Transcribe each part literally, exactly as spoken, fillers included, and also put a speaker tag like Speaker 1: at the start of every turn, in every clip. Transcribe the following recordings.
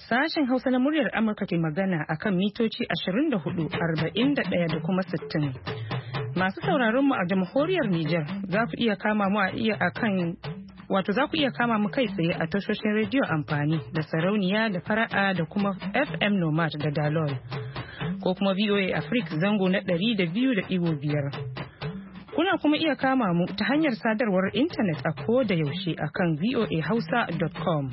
Speaker 1: Sashen Hausa na muryar Amurka ke magana akan mitoci ashirin da hudu, arba'in da ɗaya da kuma sittin. Masu sauraron mu a jamhuriyar Nijar za ku iya kama mu a iya akan wato za ku iya kama mu kai tsaye a tashoshin rediyo amfani da sarauniya da fara'a da kuma F M Nomad da Dalol ko kuma V O A Africa zango na ɗari da biyu da ɗigo biyar. Kuna kuma iya kama mu ta hanyar sadarwar intanet a ko da yaushe akan voa hausa dot com.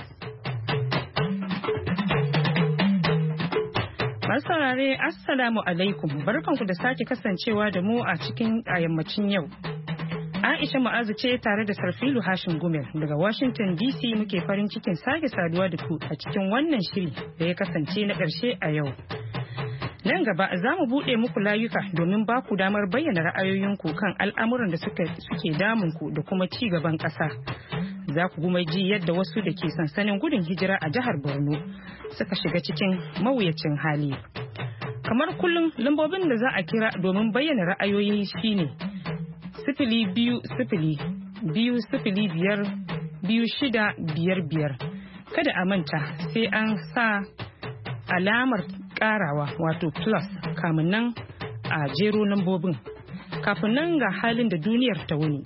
Speaker 1: Masu saurare Assalamu alaikum, barkanku da sake kasancewa da mu a cikin yammacin yau. Aisha Mu'azu ce tare da Sarfilu Hashim Gumel daga Washington D C muke farin cikin sake saduwa da ku a cikin wannan shiri da ya kasance na ƙarshe a yau. Nan gaba za mu buɗe muku layuka domin ba ku damar bayyana ra'ayoyinku kan al'amuran da suke damunku da kuma ci gaban ƙasa. Za ku kuma ji yadda wasu da ke sansanin gudun hijira a jihar Borno suka shiga cikin mawuyacin hali. Kamar kullum lambobin da za a kira domin bayyana ra'ayoyi shine sifili biyu sifili biyu sifili biyar biyu shida biyar biyar. Kada a manta sai an sa alamar karawa wato plus kamun nan a jero lambobin. Kafin nan ga halin da duniyar ta wuni.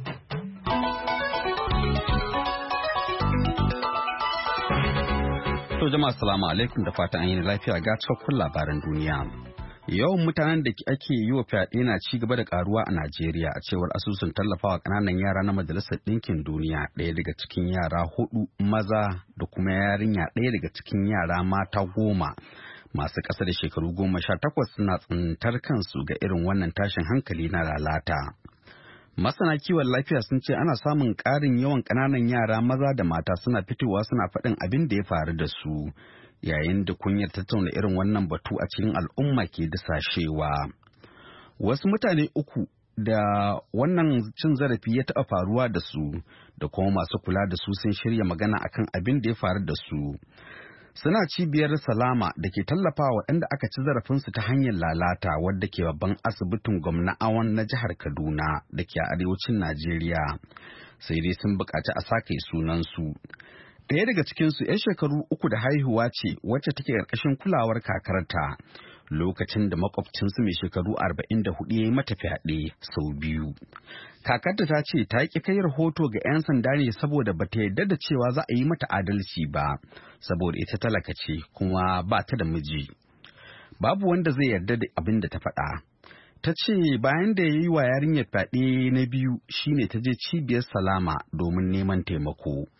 Speaker 2: To jama'a assalamu alaikum da fatan an yi lafiya ga cikakkun labaran duniya. Yawan mutanen da ake yi wa fyaɗe na ci gaba da karuwa a Najeriya a cewar asusun tallafawa ƙananan yara na Majalisar Ɗinkin Duniya. Ɗaya daga cikin yara hudu maza da kuma yarinya ɗaya daga cikin yara mata goma masu ƙasa da shekaru goma sha takwas suna tsintar kansu ga irin wannan tashin hankali na lalata. Masana kiwon lafiya sun ce ana samun ƙarin yawan ƙananan yara maza da mata suna fitowa suna faɗin abin da ya faru da su yayin da kunyar tattauna irin wannan batu a cikin al'umma ke dasashewa. Wasu mutane uku da wannan cin zarafi ya taɓa faruwa da su da kuma masu kula da su sun shirya magana akan abin da ya faru da su. Suna cibiyar Salama da ke tallafawa waɗanda aka ci zarafinsu ta hanyar lalata wadda ke babban asibitin gwamna Awon na jihar Kaduna da ke arewacin Najeriya. Sai dai sun buƙaci a sake sunansu. Ɗaya daga cikinsu 'yan shekaru uku da haihuwa ce wacce take ƙarƙashin kulawar kakarta lokacin da makwabcinsu mai shekaru arba'in da hudu ya yi mata fyaɗe sau biyu. Kakarta ta ce ta ƙi kai rahoto ga 'yan sanda ne saboda ba ta yarda da cewa za a yi mata adalci ba, saboda ita talaka ce kuma ba ta da miji. Babu wanda zai yarda da abin da ta faɗa. Ta ce bayan da ya yi wa yarinyar fyaɗe na biyu shine ta je cibiyar Salama domin neman taimako.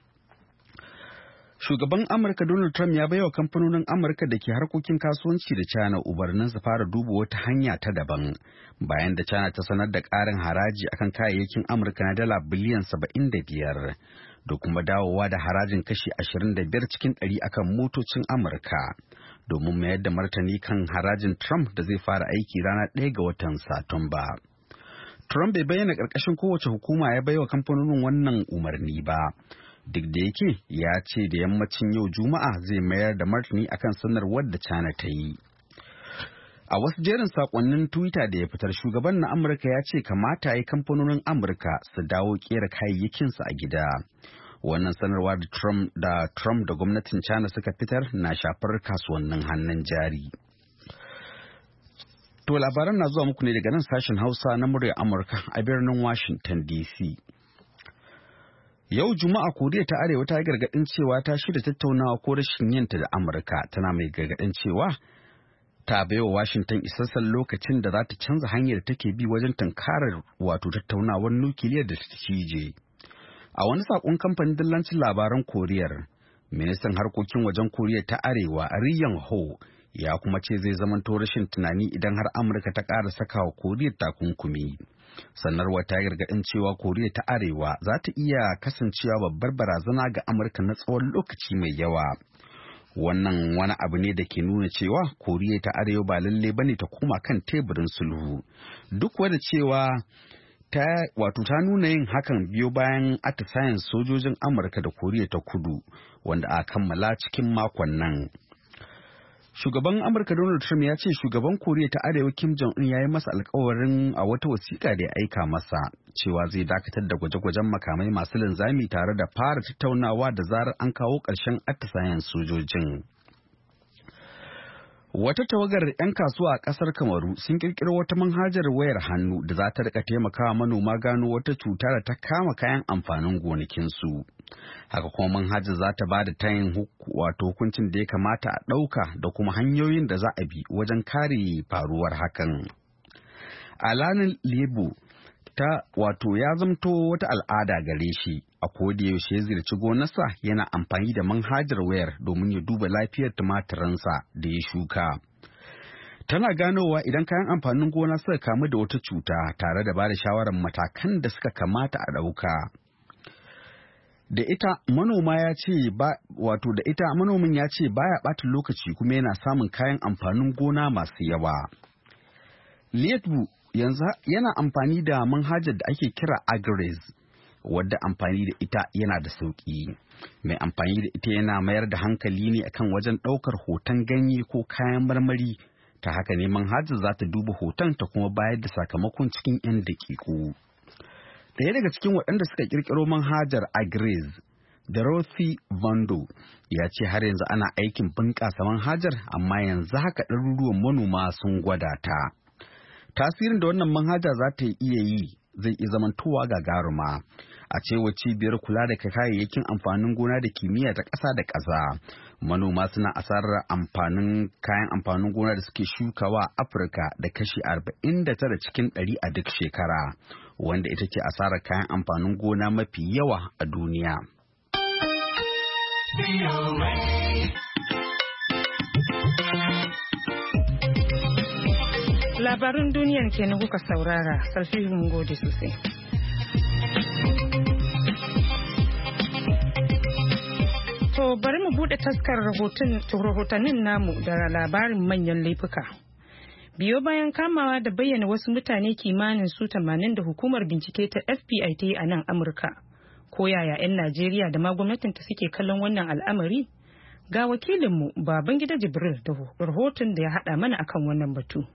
Speaker 2: Shugaban Amurka Donald Trump ya baiwa kamfanonin Amurka da ke harkokin kasuwanci da China umarnin su fara duba wata hanya ta daban bayan da China ta sanar da ƙarin haraji akan kayayyakin Amurka na dala biliyan saba'in da biyar da kuma dawowa da harajin kashi ashirin da biyar cikin ɗari akan motocin Amurka domin mayar da martani kan harajin Trump da zai fara aiki ranar ɗaya ga watan Satumba. Trump bai bayyana ƙarƙashin kowace hukuma ya baiwa kamfanonin wannan umarni ba. Duk da yake ya ce da yammacin yau Juma'a zai mayar da martani akan sanarwar da China ta yi. A wasu jerin sakonnin Twitter da ya fitar, shugaban na Amurka ya ce kamata ya yi kamfanonin Amurka su dawo kera kayayyakinsu a gida. Wannan sanarwa da Trump da Trump da gwamnatin China suka fitar na shafar kasuwannin hannun jari. To labaran na zuwa muku ne daga nan sashen Hausa na muryar Amurka a birnin Washington D C. Yau Juma'a Koriya ta Arewa ta yi gargaɗin cewa ta shirya tattaunawa ko rashin yinta da Amurka, tana mai gargaɗin cewa ta baiwa Washington isassan lokacin da za ta canza hanyar da take bi wajen tunkarar wato tattaunawar nukiliyar da ta cije. A wani saƙon kamfanin dillancin labaran Koriyar, ministan harkokin wajen Koriya ta Arewa Ri Yong Ho ya kuma ce zai zamanto rashin tunani idan har Amurka ta ƙara sakawa Koriyar takunkumi. Sanarwar ta gargaɗin cewa Koriya ta Arewa za ta iya kasancewa babbar barazana ga Amurka na tsawon lokaci mai yawa. Wannan wani abu ne da ke nuna cewa Koriya ta Arewa ba lalle bane ta koma kan teburin sulhu. Duk wanda cewa ta wato ta nuna yin hakan biyo bayan atisayen sojojin Amurka da Koriya ta Kudu wanda a kammala cikin makon nan. Shugaban Amurka Donald Trump ya ce shugaban Koriya ta Arewa Kim Jong-un ya yi masa alkawarin a wata wasiƙa da ya aika masa cewa zai dakatar da gwaje-gwajen makamai masu linzami tare da fara tattaunawa da zarar an kawo ƙarshen atisayen sojojin. Wata tawagar 'yan kasuwa a ƙasar Kamaru sun ƙirƙiro wata manhajar wayar hannu da za ta rika taimakawa manoma gano wata cuta da ta kama kayan amfanin gonakinsu. Haka kuma manhajar za ta ba da tayin wato hukuncin da ya kamata a ɗauka da kuma hanyoyin da za a bi wajen kare faruwar hakan. Alanin Lebo ta wato ya zamto wata al'ada gare shi a yaushe ya ziyarci gonarsa yana amfani da manhajar wayar domin ya duba lafiyar tumatirinsa da ya shuka. Tana ganowa idan kayan amfanin gona suka kamu da wata cuta tare da ba da shawarar matakan da suka kamata a ɗauka. Da ita manoma ya ce ba wato da ita manomin ya ce baya ɓata lokaci kuma yana samun kayan amfanin gona masu yawa. Lietbu yanzu yana amfani da manhajar da ake kira Agriz, wadda amfani da ita yana da sauƙi. Mai amfani da ita yana mayar da hankali ne akan wajen ɗaukar hoton ganye ko kayan marmari. Ta haka ne manhajar za ta duba hoton ta kuma bayar da sakamakon cikin 'yan daƙiƙu. Ɗaya daga cikin waɗanda suka ƙirƙiro manhajar Agriz, Dorothy Vando, ya ce har yanzu ana aikin bunƙasa manhajar amma yanzu haka ɗaruruwan manoma sun gwada ta. Tasirin da wannan manhaja za ta iya yi zai iya zamantowa gagaruma. A cewar cibiyar kula da kayayyakin amfanin gona da kimiyya ta ƙasa da ƙasa, manoma suna asarar amfanin kayan amfanin gona da suke shukawa a Afirka da kashi arba'in da tara cikin ɗari a duk shekara, wanda ita ce asarar kayan amfanin gona mafi yawa a duniya.
Speaker 1: Labarin duniyan kenan kuka saurara, sarfi mun gode sosai. To bari mu bude taskar rahotannin namu da labarin manyan laifuka. Biyo bayan kamawa da bayyana wasu mutane kimanin su tamanin da hukumar bincike ta F B I ta yi a nan Amurka. Ko yaya 'yan Najeriya da ma gwamnatinta suke kallon wannan al'amari? Ga wakilinmu Babangida Jibril da rahoton da ya haɗa mana akan wannan batu.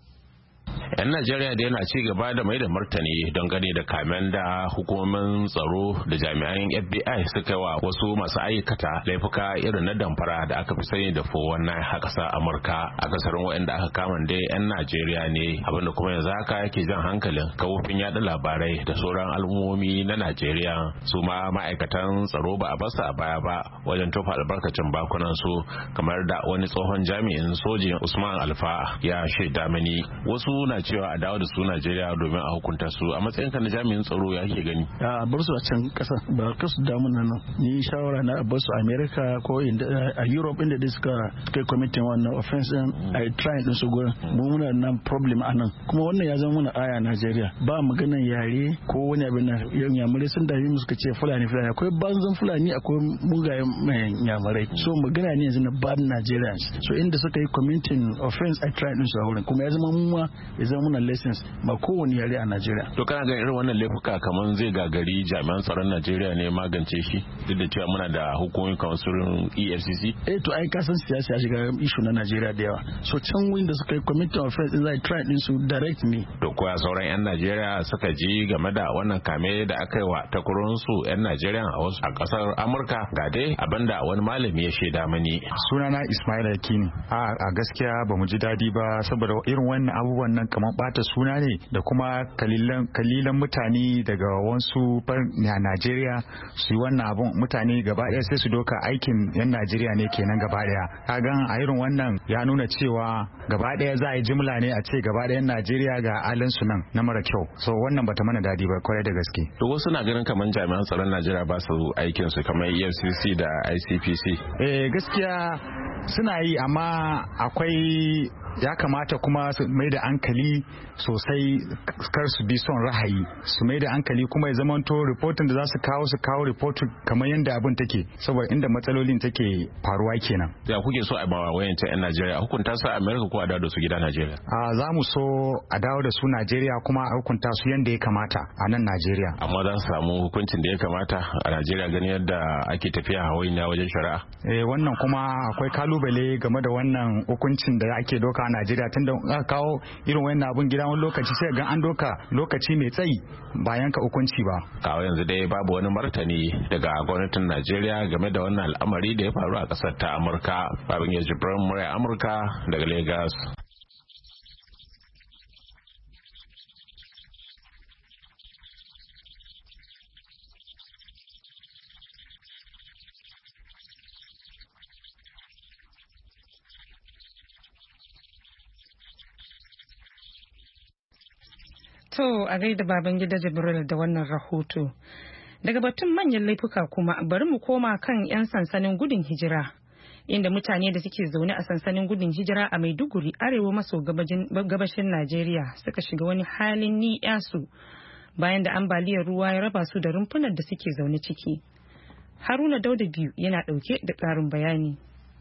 Speaker 3: 'Yan Najeriya da yana ci gaba da mai da martani don gane da kamen da hukumomin tsaro da jami'an F B I suka wa wasu masu aikata laifuka irin na damfara da aka fi sani da four one nine a ƙasar Amurka. Akasarin waɗanda aka kama dai 'yan Najeriya ne, abinda kuma yanzu haka yake jan hankalin kafofin yaɗa labarai da sauran al'ummomi na Najeriya. Su ma ma'aikatan tsaro ba a basu a baya ba wajen tofa albarkacin bakunan su, kamar da wani tsohon jami'in sojin Usman Alfa ya shaida mani. Wasu na cewa a dawo da su Najeriya domin a hukunta su. A matsayin ka na jami'in tsaro ya ke gani?
Speaker 4: A bar su a can kasa, ba ka su damu nan. Ni shawara na a bar su America ko a Europe inda da suka kai committing wannan offense din a try din su gurin. Mu muna nan problem a nan. Kuma wannan ya zama muna aya Najeriya. Ba maganan yare ko wani abin nan. Yamurai sun dami mu suka ce Fulani Fulani. Akwai banzan Fulani, akwai mugayen yamurai. So magana ne yanzu na bad Nigerians. So inda suka yi committing offense a try din su a wurin. Kuma ya zama mu ma ya zama muna lessons ba kowane yare a Najeriya.
Speaker 3: To kana ga irin wannan laifuka kamar zai gagari jami'an tsaron Najeriya ne magance shi, duk da cewa muna da hukumomin kamar E F C C?
Speaker 4: Eh to ai kasan siyasa ya shiga issue na Najeriya da yawa. So can wurin da suka yi committee of offense zai try din su direct me.
Speaker 3: To koya sauran 'yan Najeriya suka ji game da wannan kame da aka yi wa takwarorin su 'yan Najeriya a wasu a kasar Amurka? Ga dai abinda wani malami ya shaida mani.
Speaker 5: Sunana Ismail Akini. A gaskiya ba mu ji dadi ba saboda irin wannan abubuwan nan kamar bata suna ne da kuma kalilan kalilan mutane daga wasu a Najeriya su yi wannan abun. Mutane gaba ɗaya sai su doka aikin 'yan Najeriya ne kenan gaba ɗaya. Kagan a irin wannan ya nuna cewa gaba ɗaya za a yi jimla ne a ce gaba ɗayan Najeriya ga halin su nan na mara kyau. So wannan bata mana dadi ba kwarai da gaske.
Speaker 3: To wasu na ganin kamar jami'an tsaron Najeriya ba su aikin su kamar E F C C da I C P C.
Speaker 5: Eh gaskiya suna yi amma akwai ya kamata kuma su mai da hankali sosai, kar su bi son rahayi, su mai da hankali kuma ya zamanto reportin da za su kawo su kawo reportin kamar yadda abin take, saboda inda matsalolin take faruwa kenan.
Speaker 3: Ya kuke so a ba wayancan 'yan Najeriya hukunta su a America ko a dawo da su gida Najeriya?
Speaker 5: A za mu so a dawo da su Najeriya kuma a hukunta su yadda ya kamata a nan Najeriya.
Speaker 3: Amma za su samu hukuncin da ya kamata a Najeriya gani yadda ake tafiya hawainiya wajen shari'a?
Speaker 5: Eh wannan kuma akwai kalubale game da wannan hukuncin da ake doka a Najeriya, tunda aka kawo irin wannan abun gida wani lokaci sai ga an doka lokaci mai tsayi ba yanka hukunci ba.
Speaker 3: Kawo yanzu dai babu wani martani daga gwamnatin Najeriya game da wannan al'amari da ya faru a ƙasar ta Amurka. Babin ya jibrin murya Amurka daga Lagos.
Speaker 1: To a gaida baban gida Jibril da wannan rahoto. Daga batun manyan laifuka kuma bari mu koma kan 'yan sansanin gudun hijira. Inda mutane da suke zaune a sansanin gudun hijira a Maiduguri arewa maso gabashin Najeriya suka shiga wani halin ni'yasu bayan da ambaliyar ruwa ya raba su da rumfunan da suke zaune ciki. Haruna Dauda biyu yana ɗauke da ƙarin bayani.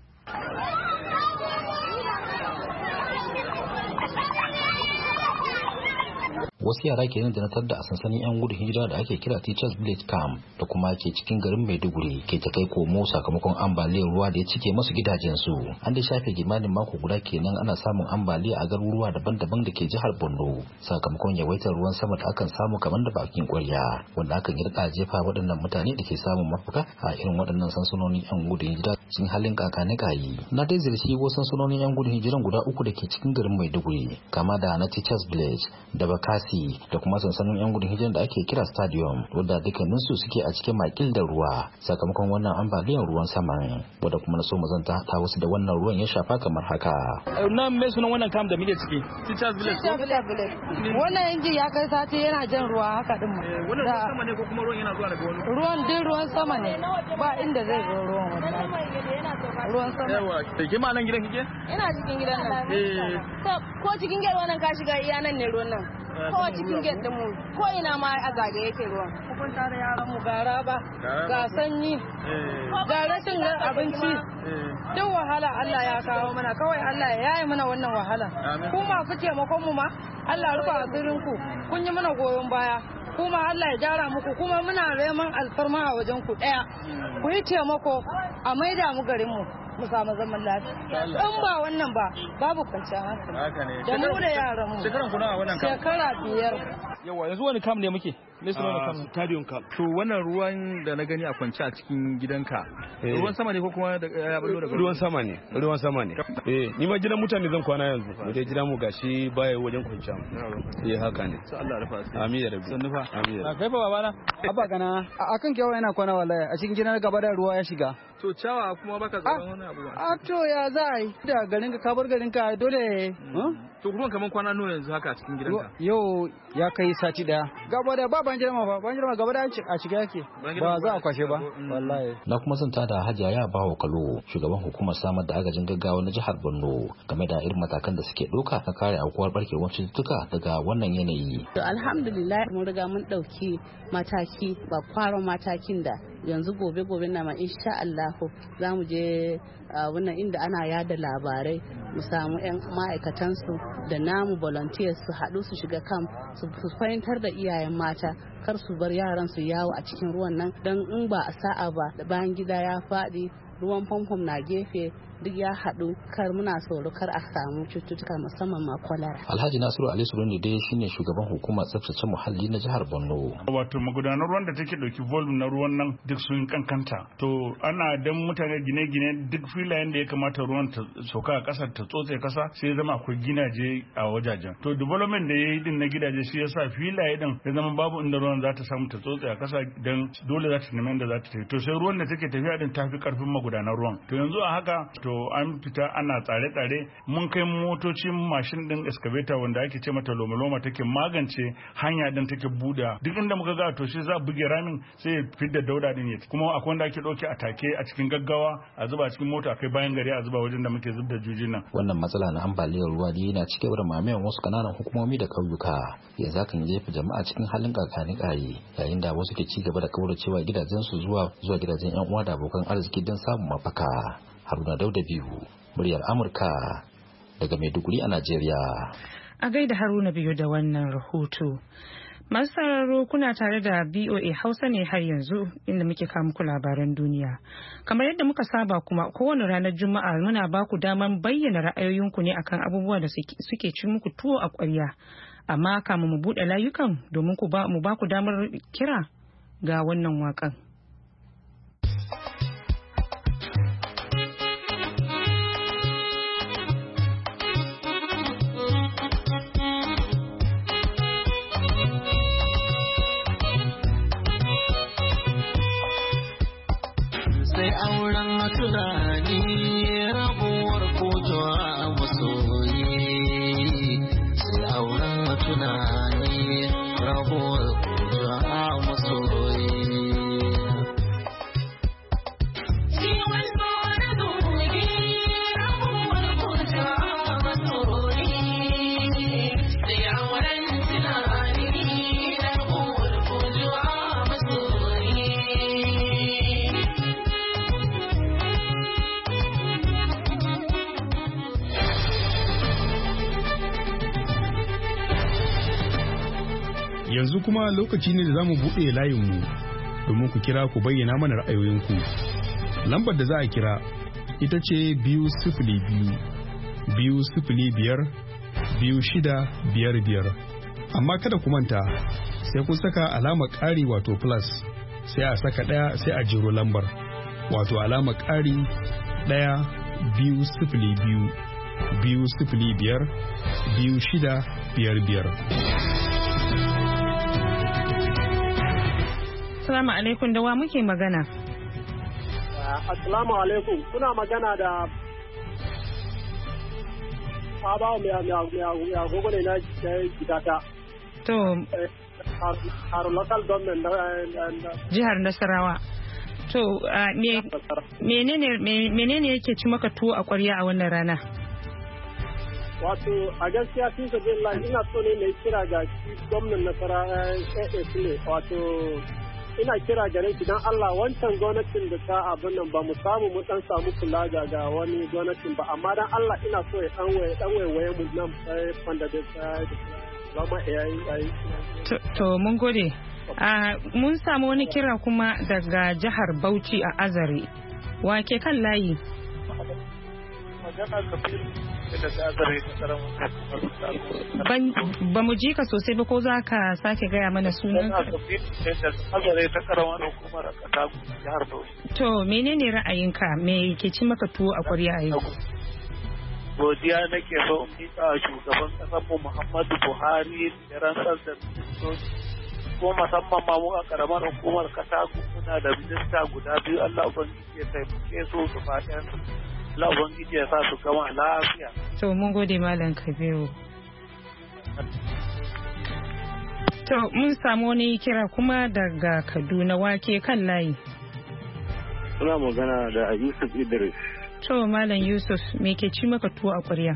Speaker 6: wasu yara kenan da na tadda a sansanin yan gudun hijira da ake kira Teachers Village Camp da kuma ke cikin garin Maiduguri ke ta kai komo sakamakon ambaliyar ruwa da ya cike masu gidajensu. An da shafe kimanin mako guda kenan ana samun ambaliya a garuruwa daban-daban da ke jihar Borno sakamakon yawaitar ruwan sama da akan samu kamar da bakin kwarya, wanda akan yi rika jefa waɗannan mutane da ke samun mafaka a irin waɗannan sansanonin yan gudun hijira cikin halin kakani kayi. Na dai zirci wasu sansanonin yan gudun hijiran guda uku da ke cikin garin Maiduguri, kama da na Teachers Village da Bakasi da kuma sansanin yan gudun hijiran da ake kira Stadium, wadda dukkaninsu suke a cikin makil da ruwa sakamakon wannan ambaliyar ruwan saman, wadda kuma na so mu zanta ta wasu da wannan ruwan ya shafa kamar haka.
Speaker 7: Na me sunan wannan camp da muke ciki? Teachers Village.
Speaker 8: Wannan inji ya kai sati yana jan ruwa haka din.
Speaker 7: Wannan ruwan sama ne ko kuma ruwan yana zuwa daga wani?
Speaker 8: Ruwan din ruwan sama ne. Ba inda zai zo ruwan wannan. Ruwan sama.
Speaker 7: Yawa, ke ma nan gidan kike?
Speaker 8: Ina cikin gidan nan.
Speaker 7: Eh.
Speaker 8: Ko cikin gidan wannan ka shiga iya nan ne ruwan nan. Ko cikin gidan mu ko ina ma a zagaye yake ruwan. Hukunta da yaran mu gara ba. Ga sanyi. Ga rashin abinci. Duk wahala Allah ya kawo mana, kawai Allah ya yaye mana wannan wahala. Kuma ku taimakon mu ma Allah rufa asirin ku. Kun yi mana goyon baya. Kuma Allah ya jara muku, kuma muna neman alfarma a wajen ku daya. Ku yi taimako a maida mu garin mu mu samu zaman lafiya. In ba wannan ba babu kwanciyar hankali.
Speaker 7: Haka ne.
Speaker 8: Da mu da yaran mu.
Speaker 7: Shekaran kuna a wannan kam?
Speaker 8: Shekara biyar.
Speaker 7: Yawa, yanzu wani kam ne muke? Me sunan wannan kam?
Speaker 9: Stadium Camp.
Speaker 7: To wannan ruwan da na gani a kwance a cikin gidanka. Ruwan sama ne ko kuma ya bullo daga
Speaker 9: ruwan sama ne? Ruwan sama ne. Eh, ni ma gidan mutane zan kwana yanzu. Mu dai gidan mu gashi baya wajen kwanciya. Eh haka ne.
Speaker 7: Sai Allah ya rufa asiri.
Speaker 9: Amin ya rabbi.
Speaker 7: Sannu fa.
Speaker 9: Amin ya rabbi.
Speaker 7: Kai fa babana?
Speaker 10: Abba kana akan kewa yana kwana wallahi a cikin gidan gaba da ruwa ya shiga.
Speaker 7: To cawa kuma baka tsaron wani abu ba.
Speaker 10: A to ya za a yi da garin ka kabar garin ka dole.
Speaker 7: To kuma kaman kwana nawa yanzu haka a cikin gidanka?
Speaker 10: Yau ya kai sati daya. Gaba da ba ban jirma fa, ban jirma gaba da a shiga yake. Ba za a kwashe ba wallahi.
Speaker 6: Na kuma zanta da Hajiya ya bawo Kalo, shugaban hukumar samar da agajin gaggawa na jihar Borno, game da irin matakan da suke doka na kare aukuwar barkewar cututtuka daga wannan yanayi.
Speaker 11: To alhamdulillah mun riga mun dauki mataki, ba kwaron matakin da yanzu gobe gobe na ma insha Allah za mu je wannan inda ana yada labarai mu samu yan ma'aikatan su da namu volunteers su haɗu su shiga camp su fahimtar da iyayen mata kar su bar yaran su yawo a cikin ruwan nan, don in ba a sa'a ba da bayan gida ya faɗi ruwan famfam na gefe duk ya haɗu, kar muna tsoro kar a samu cututtuka musamman ma kwalara.
Speaker 6: Alhaji Nasiru Ali Suruni dai shine shugaban hukumar tsaftace muhalli na jihar Borno.
Speaker 4: Wato magudanar ruwan da take dauki volume na ruwan nan duk sun kankanta. To ana dan mutane gine-gine duk filayen da ya kamata ruwan ta sauka a kasar ta tsotse kasa sai zama akwai gidaje a wajajen. To development da yayi din na gidaje shi yasa filaye din ya zama babu inda ruwan za ta samu ta tsotse a kasa dan dole za ta nemi inda za ta tafi. To sai ruwan da take tafiya din tafi karfin magudanar ruwan. To yanzu a haka to
Speaker 12: wato an fita ana tsare-tsare mun kai motocin mashin din excavator wanda ake ce mata loma-loma take magance hanya din take buda duk inda muka ga to shi za a buge ramin sai ya fidda dauda din ya kuma akwai wanda ake dauke a take a cikin gaggawa a zuba cikin mota kai bayan gari a zuba wajen da muke zubda jujin nan.
Speaker 6: Wannan matsala na ambaliyar ruwa ne yana cike da mamayen wasu kananan hukumomi da kauyuka yanzu hakan jefa jama'a cikin halin kakani kayi yayin da wasu ke ci gaba da kauracewa gidajensu zuwa zuwa gidajen yan uwa da abokan arziki don samun mafaka. Haruna Dauda biyu muryar Amurka daga Maiduguri a Najeriya.
Speaker 1: A gaida Haruna biyu da wannan rahoto. Masu sauraro kuna tare da B O A Hausa ne har yanzu inda muke kawo muku labaran duniya. Kamar yadda muka saba kuma kowane ranar Juma'a muna ba ku daman bayyana ra'ayoyinku ne akan abubuwa da suke ci muku tuwo a ƙwarya. Amma kamun mu buɗe layukan domin mu ba ku damar kira ga wannan waƙan.
Speaker 13: Auren tunani rabuwar kojowa a masoyi sai auren tunani rabuwar kojowa a masoyi
Speaker 14: yanzu kuma lokaci ne da za mu buɗe layinmu domin ku kira ku bayyana mana ra'ayoyinku. Lambar da za a kira ita ce biyu sifili biyu biyu sifili biyar biyu shida biyar biyar. Amma kada ku manta sai kun saka alamar ƙari wato plus sai a saka ɗaya sai a jero lambar wato alamar ƙari ɗaya biyu sifili biyu biyu sifili biyar biyu shida biyar biyar.
Speaker 1: Assalamu alaikum, da wa muke magana?
Speaker 15: Assalamu alaikum, kuna magana da Abawa mai agogo ne na gidata.
Speaker 1: To,
Speaker 15: har local government
Speaker 1: jihar Nasarawa. To, menene yake ci maka tuwo a ƙwarya a wannan rana?
Speaker 15: Wato, a gaskiya fi sabila ina so ne mai kira ga gwamnan Nasarawa ne, wato ina kira gare shi don Allah wancan gwamnatin da ta abin nan ba mu samu mu dan samu kula ga wani gwamnatin ba amma dan Allah ina so ya dan waye dan waye mu nan fanda da zama yayi
Speaker 1: to mun gode a mun samu wani kira kuma daga jihar Bauchi a Azare wake kan layi
Speaker 15: magana Kabiru da Azare ta karamin
Speaker 1: ban ba mu ji ka sosai ba ko za ka sake gaya mana sunan
Speaker 15: Azare ta karamin hukumar Katagu jihar Bauchi.
Speaker 1: To menene ra'ayinka me ke ci maka tuwo a ƙwarya a yau?
Speaker 15: Godiya nake so in miƙa shugaban ƙasar mu Muhammadu Buhari da rantsar da ko musamman ma mu a karamar hukumar Katagu muna da minista guda biyu Allah ubangiji ya taimake su su fatan Allah ubangiji ya sa su gama lafiya.
Speaker 1: To mun gode Malam Kabiru. To mun samu wani kira kuma daga Kaduna wake kan layi.
Speaker 16: Suna magana da Yusuf Idris.
Speaker 1: To Malam Yusuf me ke ci maka tuwo a ƙwarya?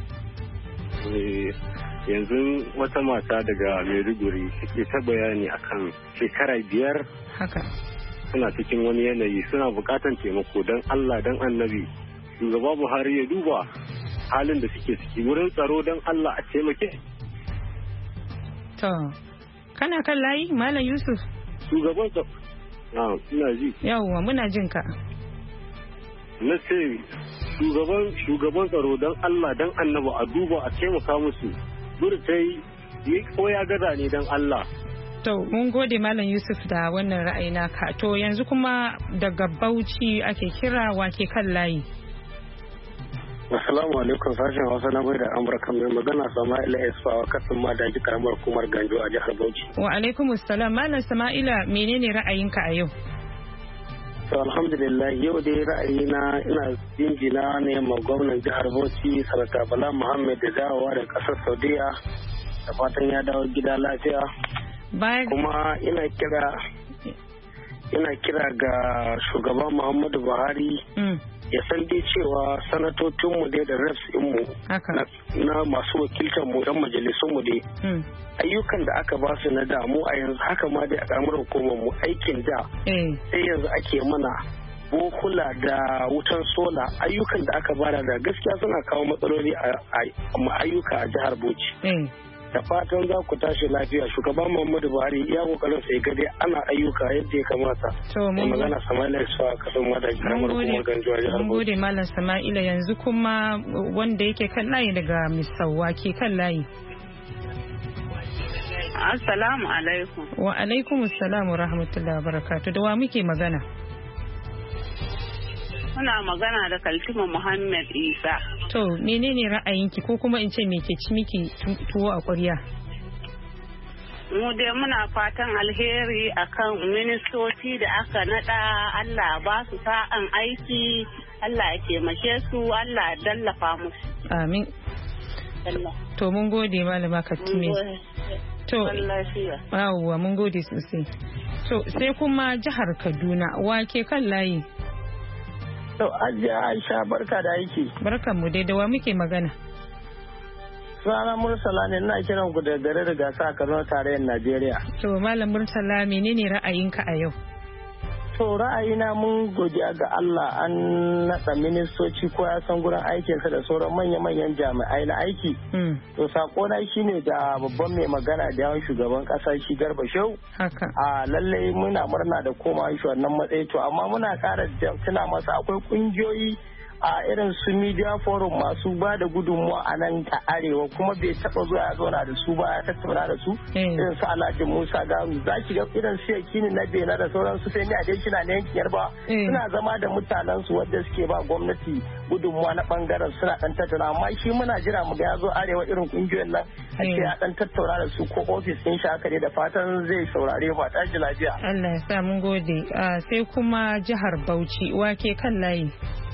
Speaker 16: Yanzu wata mata daga Maiduguri suke ta bayani akan shekara biyar.
Speaker 1: Haka.
Speaker 16: Suna cikin wani yanayi suna bukatan taimako don Allah don Annabi. Shugaba Buhari ya duba halin da suke ciki wurin tsaro don Allah a taimake.
Speaker 1: To, kana kan layi Malam Yusuf?
Speaker 16: Shugaban tsaro. Ah, ina ji.
Speaker 1: Yawwa muna jin ka.
Speaker 16: Na ce shugaban shugaban tsaro don Allah don Annabi a duba a taimaka musu. Burtai yi ko ya gaza ne don Allah.
Speaker 1: To, mun gode Malam Yusuf da wannan ra'ayi naka. To, yanzu kuma daga Bauchi ake kira wake kan layi.
Speaker 16: Assalamu alaikum sashen Hausa na mai da Amurka mai magana Sama'ila Isfawa kasan ma da karamar hukumar Ganjo a jihar Bauchi.
Speaker 1: Wa alaikum assalam Malam Sama'ila menene ra'ayinka a yau?
Speaker 17: To alhamdulillah yau dai ra'ayina ina jinjina ne ma gwamnan jihar Bauchi Sarata Bala Muhammad da dawowa da kasar Saudiya da fatan ya dawo gida lafiya. Kuma ina kira ina kira ga shugaban Muhammadu Buhari ya san dai cewa sanatocinmu dai da reps mu na masu wakiltar mu yan majalisun mu dai ayyukan da aka ba su na damu a yanzu haka ma dai a karamar hukumar mu aikin da sai yanzu ake mana bokula da wutan sola ayyukan da aka bada da gaskiya suna kawo matsaloli a ayyuka a jihar Bauchi. Da fatan za ku tashi lafiya shugaban Muhammadu Buhari ya kokarin sai gade ana ayyuka yadda ya kamata. To mun magana Sama'ila Isa kasan wada karamar hukumar Ganjuwa jihar Bauchi. Mun gode Malam Sama'ila yanzu kuma wanda yake kan layi daga Misauwa ke kan layi.
Speaker 18: Assalamu alaikum.
Speaker 1: Wa alaikum assalam wa rahmatullahi wa barakatuh. Da wa muke magana?
Speaker 18: Muna magana da Kaltuma Muhammad Isa.
Speaker 1: To menene ra'ayinki ko kuma in ce me ke ci miki tuwo a ƙwarya?
Speaker 18: Mu dai muna fatan alheri akan ministoci da aka nada, Allah ba su sa'an aiki, Allah ya taimake su, Allah ya dallafa musu.
Speaker 1: Amin. To mun gode malama Katime. To yawwa mun gode sosai. To sai kuma jihar Kaduna wake kan layi.
Speaker 17: To Ajiya Aisha barka da aiki.
Speaker 1: Barkan mu dai da wa muke magana.
Speaker 17: Sunana Murtala ne ina kiran ku da garin Rigasa a Kano tarayyar Najeriya.
Speaker 1: To Malam Murtala menene ra'ayinka a yau?
Speaker 17: To ra'ayina mun godiya ga Allah an naɗa ministoci ko ya san gurin aikinsa da sauran manya-manyan jami'ai na aiki. To sakona shine da babban mai magana da yawan shugaban ƙasa shi Garba Shehu.
Speaker 1: Haka.
Speaker 17: A lallai muna murna da koma shi wannan matsayi to amma muna ƙara tuna masa akwai ƙungiyoyi a irin su media forum masu ba da gudunmuwa a nan ta arewa kuma bai taba zuwa ya zauna da su ba ya tattauna da su irin su Alhaji Musa Garu za ki ga irin su Yakini na Bena da sauran su sai ni a dai kina na yankin Yarbawa suna zama da mutanen su wanda suke ba gwamnati gudunmuwa na bangaren suna dan tattauna amma shi muna jira mu ga ya zo arewa irin kungiyoyin nan a ce ya dan tattauna da su ko ofis din shi haka ne da fatan zai saurare ba ta ji lafiya.
Speaker 1: Allah ya sa mun gode sai kuma jihar Bauchi wake kan layi.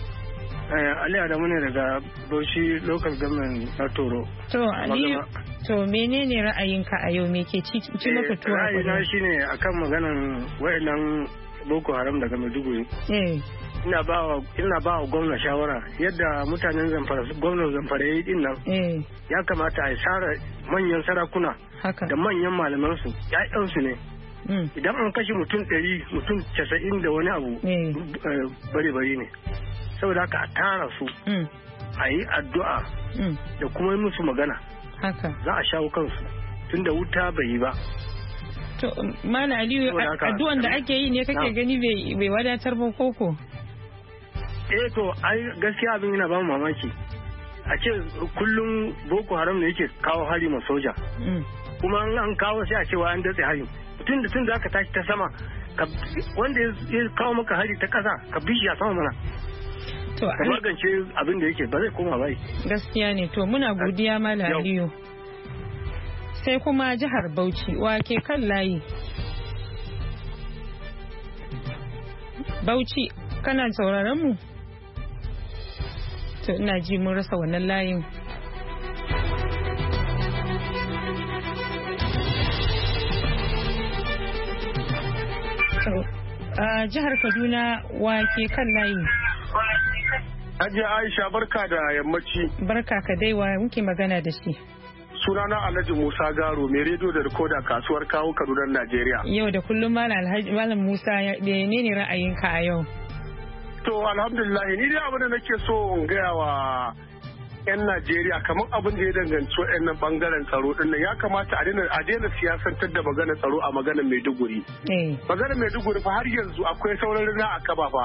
Speaker 17: Ali Adamu ne daga Bauchi local government na Toro.
Speaker 1: To Ali to menene ra'ayinka a yau me ke ci maka tuwa?
Speaker 17: Ra'ayina shine akan maganan wayannan Boko Haram daga Maiduguri.
Speaker 1: Eh.
Speaker 17: Ina ba wa ina ba wa gwamna shawara yadda mutanen Zamfara gwamnan Zamfara yayi din nan.
Speaker 1: Eh.
Speaker 17: Ya kamata a sara manyan sarakuna da manyan malaman su ƴaƴan su ne. Idan an kashe mutum ɗari mutum casa'in da wani abu bare bare ne. Saboda haka a tara su a yi addu'a da kuma yi musu magana za a shawo kansu tun da wuta bai yi ba.
Speaker 1: To Mana Aliyu addu'an da ake yi ne kake gani bai wadatar ba koko?
Speaker 17: Eh to ai gaskiya abin yana ba mu mamaki a ce kullum Boko Haram ne yake kawo hari ma soja kuma an kawo sai a cewa an datse hari tun da tun da aka tashi ta sama wanda ya kawo maka hari ta kasa ka bishi a sama mana. To a magance abin da yake ba zai koma bai.
Speaker 1: Gaskiya ne to muna godiya Malam Aliyu. Sai kuma jihar Bauchi wake kan layi. Bauchi kana sauraron mu? To ina ji mun rasa wannan layin. A jihar Kaduna wake kan layi.
Speaker 19: Hajiya Aisha barka da yammaci.
Speaker 1: Barka ka dai wa muke magana da shi.
Speaker 19: Sunana Alhaji Musa Garo mai rediyo da rikoda kasuwar kawo Kaduna Najeriya.
Speaker 1: Yau da kullum Malam Musa menene ra'ayinka a yau?
Speaker 19: To alhamdulillah ni dai abin da nake so in gaya wa 'yan Najeriya kamar abin da ya danganci waɗannan bangaren tsaro din nan ya kamata a daina a daina siyasantar da maganar tsaro a maganar Maiduguri. Maganar Maiduguri fa har yanzu akwai sauran rina a kaba fa.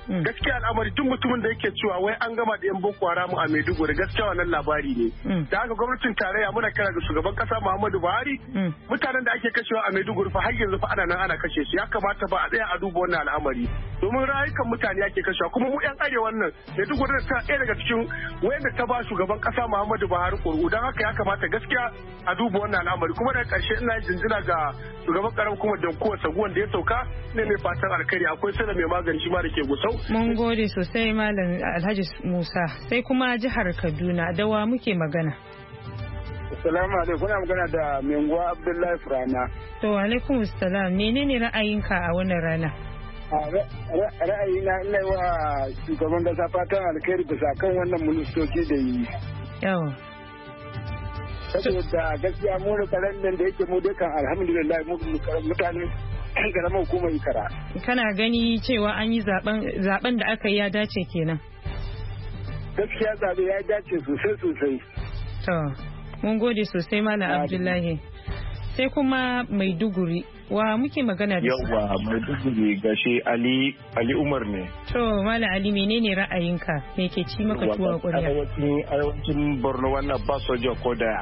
Speaker 19: gaskiya al'amari duk mutumin da yake cewa wai an gama da yan boko haram a Maiduguri gaskiya wannan labari ne da haka gwamnatin tarayya muna kira ga shugaban kasa Muhammadu Buhari mutanen da ake kashewa a Maiduguri fa har yanzu fa ana nan ana kashe su ya kamata ba a tsaya a duba wannan al'amari domin rayukan mutane ake kashewa kuma mu yan arewa nan Maiduguri ta ɗaya daga cikin wayanda ta ba shugaban kasa Muhammadu Buhari ƙuri'u don haka ya kamata gaskiya a duba wannan al'amari kuma daga ƙarshe ina jinjina ga shugaban karam kuma Danko Saguwan da ya sauka ne mai fatan alkhairi akwai sai da mai magani shi ma da ke Gusau.
Speaker 1: Mun gode sosai Malam Alhaji Musa sai kuma jihar Kaduna dawa muke magana.
Speaker 20: Assalamu alaikum kuna magana da Menguwa Abdullahi Furana.
Speaker 1: To alaikum assalam menene ra'ayinka a wannan rana?
Speaker 20: Ra'ayina ina wa shugaban kasa fatan alkhairi bisa kan wannan ministoci da yi.
Speaker 1: Yawa.
Speaker 20: Saboda gaskiya mu da karen nan da yake mu dukan alhamdulillah mu mutane karamar hukumar Ikara.
Speaker 1: Kana gani cewa an yi zaben da aka yi ya dace kenan?
Speaker 20: Gaskiya zabe ya dace sosai sosai.
Speaker 1: To, mun gode sosai Malam Abdullahi. Sai kuma Maiduguri, wa muke magana da su?
Speaker 21: Yawwa Maiduguri gashi Ali Ali Umar ne.
Speaker 1: To, Malam Ali menene ra'ayinka? Me ke ci maka tuwa ƙwarya?
Speaker 21: Arewacin Borno wannan ba soja ko daya.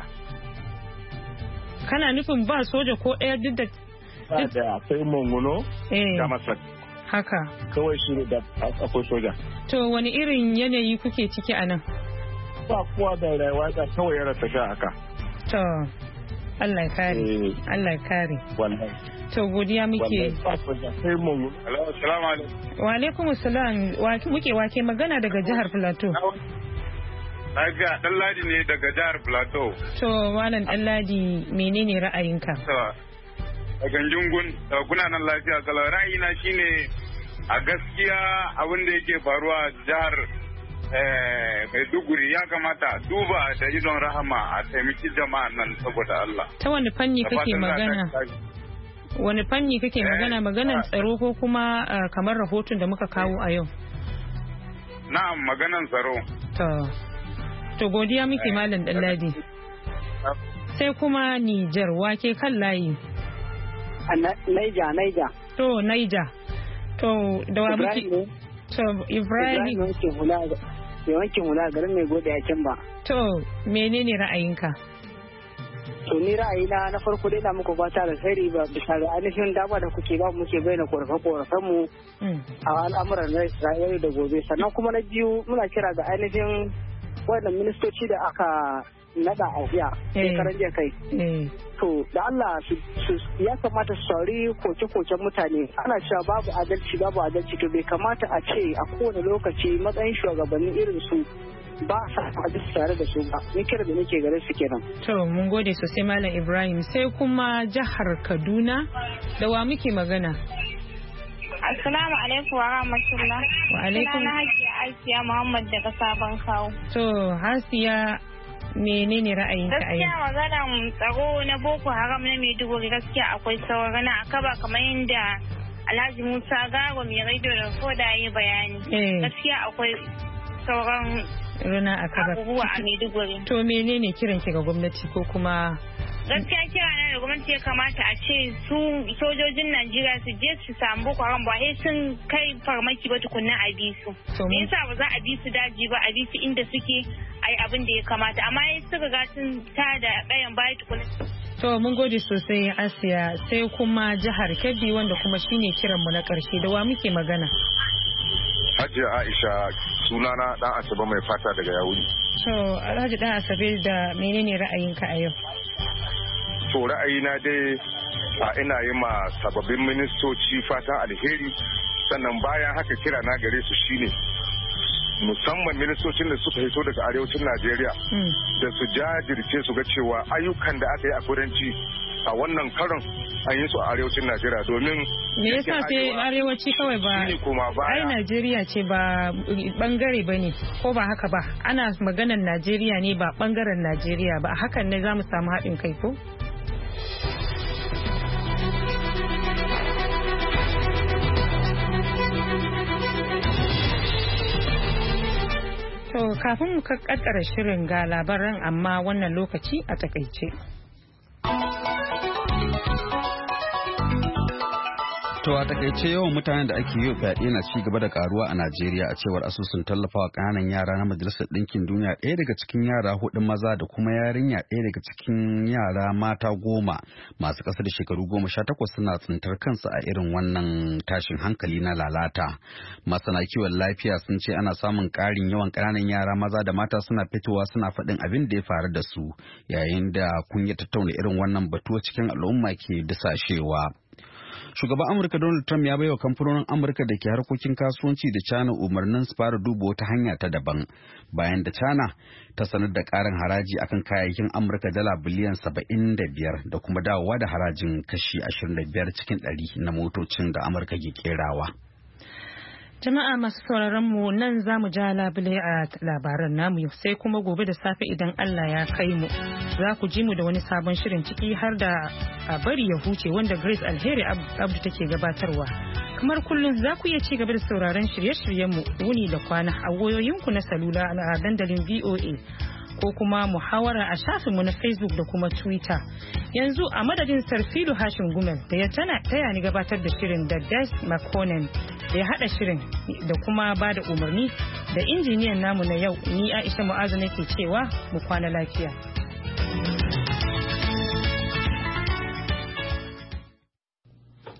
Speaker 1: Kana nufin ba soja ko ɗaya duk da
Speaker 21: da akwai Monguno da Masak.
Speaker 1: Haka.
Speaker 21: Kawai shi da akwai soja.
Speaker 1: To wani irin yanayi kuke ciki a nan?
Speaker 21: Ba kuwa da rayuwa da kawai yana tafiya haka.
Speaker 1: To Allah ya kare. Allah ya kare.
Speaker 21: Wallahi.
Speaker 1: To godiya muke.
Speaker 21: Sai Monguno. Assalamu alaikum.
Speaker 1: Wa alaikum assalam. Wa muke wake magana daga jihar Plateau.
Speaker 22: Daga Ɗanladi ne daga jihar Plateau.
Speaker 1: To Malam Ɗanladi menene ra'ayinka?
Speaker 22: A ganjungun kuna nan lafiya kalau ra'ayina shine a gaskiya abin da yake faruwa jihar Maiduguri ya kamata duba da idon rahama a taimaki jama'a nan saboda Allah.
Speaker 1: Ta wani fanni kake magana? Wani fanni kake magana maganan tsaro ko kuma kamar rahoton da muka kawo a yau?
Speaker 22: Na'am maganan tsaro.
Speaker 1: To, to godiya muke Malam Ɗanladi. Sai kuma Nijar wake kan layi.
Speaker 23: Naija, Naija.
Speaker 1: To, Naija. To, da wa muke? To, Ibrahim.
Speaker 23: Ibrahim wankin hula, wankin hula garin mai gode a can ba.
Speaker 1: To, menene ra'ayinka?
Speaker 23: To, ni ra'ayina na farko dai na muku fata da sai ba bisa ga ainihin dama da kuke ba muke bayyana korafe-korafen mu a al'amuran rayuwar da gobe. Sannan kuma na biyu muna kira ga ainihin wannan ministoci da aka nada a jiya shekaran jiya kai to da Allah ya kamata su sauri koke-koken mutane ana cewa babu adalci babu adalci to bai kamata a ce a kowane lokaci matsayin shugabanni irin su ba sa adalci tare da su ba ni kira da nake gare su kenan.
Speaker 1: To mun gode sosai Malam Ibrahim sai kuma jihar Kaduna da wa muke magana?
Speaker 24: Assalamu alaikum wa rahmatullah.
Speaker 1: Wa alaikum.
Speaker 24: Sunana Hajiya Asiya Muhammad daga Sabon Kawo.
Speaker 1: To Hasiya menene ra'ayinka a yau?
Speaker 24: Gaskiya maganar tsaro na Boko Haram na Maiduguri gaskiya akwai sauran na akaba kamar yadda Alhaji Musa Garo mai radio da koda yi bayani. Gaskiya akwai sauran
Speaker 1: rana akaba
Speaker 24: abubuwa a Maiduguri.
Speaker 1: To menene kiran ki ga gwamnati ko kuma
Speaker 24: gaskiya kira na da gwamnati ya kamata a ce su sojojin Najeriya su je su samu Boko Haram ba sai sun kai farmaki ba tukunna a bi su. Me yasa ba za a bi su daji ba a bi su inda suke ai abin da ya kamata amma sai suka ga sun ta da kayan baya tukunna.
Speaker 1: To mun gode sosai Asiya sai kuma jihar Kebbi wanda kuma shine kiran mu na karshe da wa muke magana.
Speaker 21: Hajiya Aisha sunana dan Asabe mai fata daga Yawuri.
Speaker 1: To Alhaji dan Asabe da menene ra'ayinka a yau?
Speaker 21: To ra'ayina dai a ina yi ma sababbin ministoci fatan alheri sannan bayan haka kira na gare su shine musamman ministocin da suka hito daga arewacin Najeriya da su jajirce su ga cewa ayyukan da aka yi a kudanci a wannan karon an yi su a arewacin Najeriya domin
Speaker 1: me yasa sai arewaci kawai ba ai Najeriya ce ba bangare ba ne ko ba haka ba ana maganar Najeriya ne ba bangaren Najeriya ba hakan ne za mu samu haɗin kai ko? To kafin mu kakkara shirin ga labaran amma wannan lokaci a takaice.
Speaker 2: To a takaice yawan mutanen da ake yi fyaɗe na ci gaba da karuwa a Najeriya a cewar asusun tallafawa ƙananan yara na Majalisar Ɗinkin Duniya. Ɗaya daga cikin yara hudu maza da kuma yarinya ɗaya daga cikin yara mata goma masu ƙasa da shekaru goma sha takwas suna tsintar kansu a irin wannan tashin hankali na lalata. Masana kiwon lafiya sun ce ana samun ƙarin yawan ƙananan yara maza da mata suna fitowa suna faɗin abin da ya faru da su yayin da kunya tattauna irin wannan batu cikin al'umma ke disashewa. Shugaban Amurka Donald Trump ya baiwa kamfanonin Amurka da ke harkokin kasuwanci da China umarnin su fara duba wata hanya ta daban bayan da China ta sanar da ƙarin haraji akan kayayyakin Amurka dala biliyan saba'in da biyar da kuma dawowa da harajin kashi ashirin da biyar cikin ɗari na motocin da Amurka ke kerawa.
Speaker 1: Jama'a masu sauraron mu nan za mu ja labule a labaran namu yau sai kuma gobe da safe idan Allah ya kai mu za ku ji mu da wani sabon shirin ciki har da a bari ya huce wanda Grace Alheri Abdu take gabatarwa. Kamar kullum za ku iya ci gaba da sauraron shirye-shiryen mu wuni da kwana a wayoyinku na salula a dandalin V O A ko kuma muhawara a shafinmu na Facebook da kuma Twitter. Yanzu a madadin Sarfilu Hashim Gumel da ya taya ni gabatar da shirin da Des McConnell da ya hada shirin da kuma ba da umarni da injiniyan namu na yau ni Aisha Mu'azu nake cewa mu kwana lafiya.